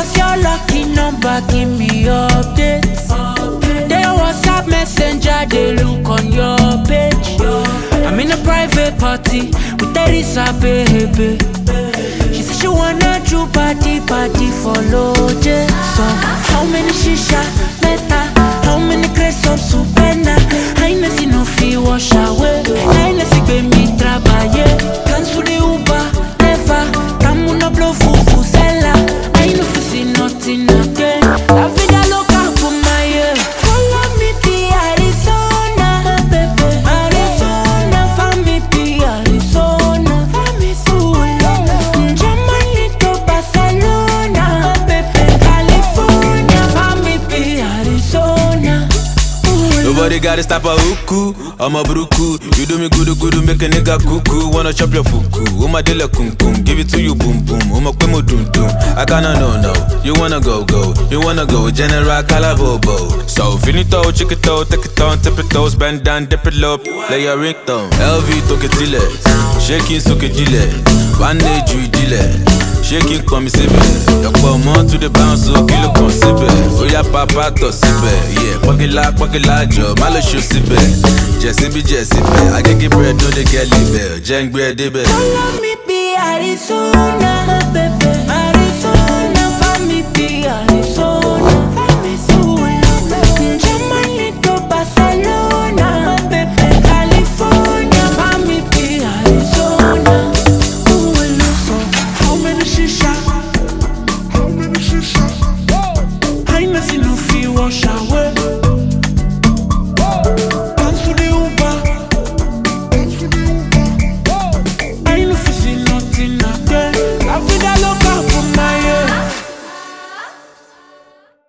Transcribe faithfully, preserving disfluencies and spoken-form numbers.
was your lucky number? Give me updates. They WhatsApp messenger, they look on your page. I'm in a private party with Teresa, baby. She said she wanna do party, party for Lord. So how many shisha, meta? How many crates of supena? I ain't seen no fee wash away. I ain't seen baby trabaye. Cancel the Uber, never. Come on a blow fufu sella. I ain't no see nothing again. La vida loca for my ear. Follow me to Arizona, baby. Arizona, follow me to Arizona. Germany to Barcelona, baby. California, follow me to Arizona. Nobody gotta stop a hooku, I'm a bruku. You do me good, good, make a nigga cuckoo. Wanna chop your fuku, oh my dela kum kum. Give it to you, boom boom, oh my kwemo dum dum. I kinda know, no, you wanna go, go. You wanna go, General Calabobo. So, finito, chick it out, take it on, tip it toes, bend down, dip it low, play your ringtone. L V, toke tile, shaking, soke jile. One day, you dile. Shaking come sibe, yokbo mo to the bounce so kilo kon sibe. Oya papa to sibe, yeah. Pokila pokila jo, malo show sibe. Jessibe jessibe, I get get bread no dey get libe. Jeng bread debe. Follow me be Arizona, baby. Arizona, follow me be Arizona. Germany to Barcelona, baby. California, follow me be Arizona. How many shisha? How many shisha? I ain't seen no fee wash away.